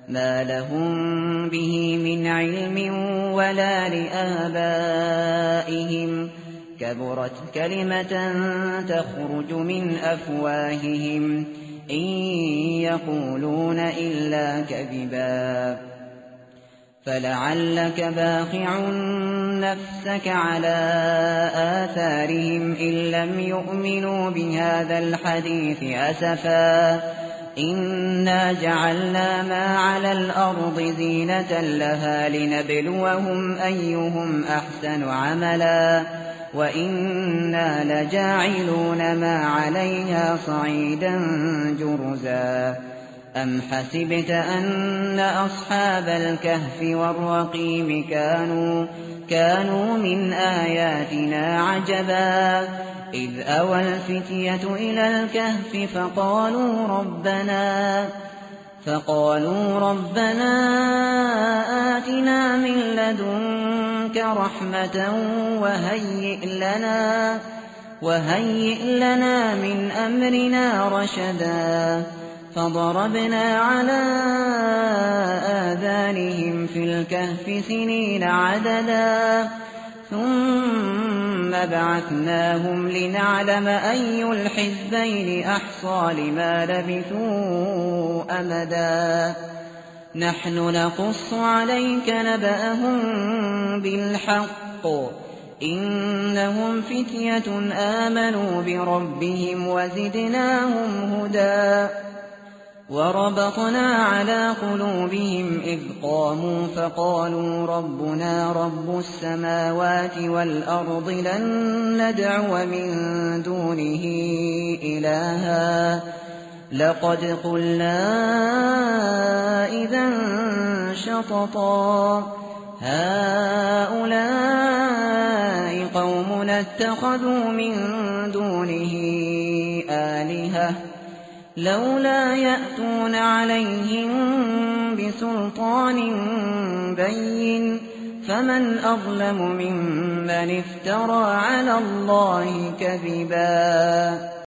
مَا لَهُم بِهِ مِنْ عِلْمٍ وَلَا لِآبَائِهِمْ ۚ كَبُرَتْ كَلِمَةً تَخْرُجُ مِنْ أَفْوَاهِهِمْ ۚ إِن يَقُولُونَ إِلَّا كَذِبًا فَلَعَلَّكَ بَاخِعٌ نَّفْسَكَ عَلَىٰ آثَارِهِمْ إِن لَّمْ يُؤْمِنُوا بِهَٰذَا الْحَدِيثِ أَسَفًا ۚ إِنَّا جَعَلْنَا مَا عَلَى الْأَرْضِ زِينَةً لَّهَا لِنَبْلُوَهُمْ أَيُّهُمْ أَحْسَنُ عَمَلًا ۚ وَإِنَّا لَجَاعِلُونَ مَا عَلَيْهَا صَعِيدًا جُرُزًا أَمْ حَسِبْتَ أَنَّ أَصْحَابَ الْكَهْفِ وَالرَّقِيمِ كَانُوا مِنْ آيَاتِنَا عَجَبًا إِذْ أَوَى الْفِتْيَةُ إِلَى الْكَهْفِ فَقَالُوا رَبَّنَا آتِنَا مِن لَّدُنكَ رَحْمَةً وَهَيِّئْ لَنَا مِنْ أَمْرِنَا رَشَدًا فَضَرَبْنَا عَلَىٰ آذَانِهِمْ فِي الْكَهْفِ سِنِينَ عَدَدًا ثُمَّ بَعَثْنَاهُمْ لِنَعْلَمَ أَيُّ الْحِزْبَيْنِ أَحْصَىٰ لِمَا لَبِثُوا أَمَدًا نَّحْنُ نَقُصُّ عَلَيْكَ نَبَأَهُم بِالْحَقِّ ۚ إِنَّهُمْ فِتْيَةٌ آمَنُوا بِرَبِّهِمْ وَزِدْنَاهُمْ هُدًى وَرَبَطْنَا عَلَىٰ قُلُوبِهِمْ إِذْ قَامُوا فَقَالُوا رَبُّنَا رَبُّ السَّمَاوَاتِ وَالْأَرْضِ لَن نَّدْعُوَ مِن دُونِهِ إِلَٰهًا لَّقَدْ قُلْنَا إِذًا شَطَطًا هَٰؤُلَاءِ قَوْمُنَا اتَّخَذُوا مِن دُونِهِ آلِهَةً لَّوْلَا يَأْتُونَ عَلَيْهِم بِسُلْطَانٍ بَيِّنٍ فَمَنْ أَظْلَمُ مِمَّنِ افْتَرَىٰ عَلَى اللَّهِ كَذِبًا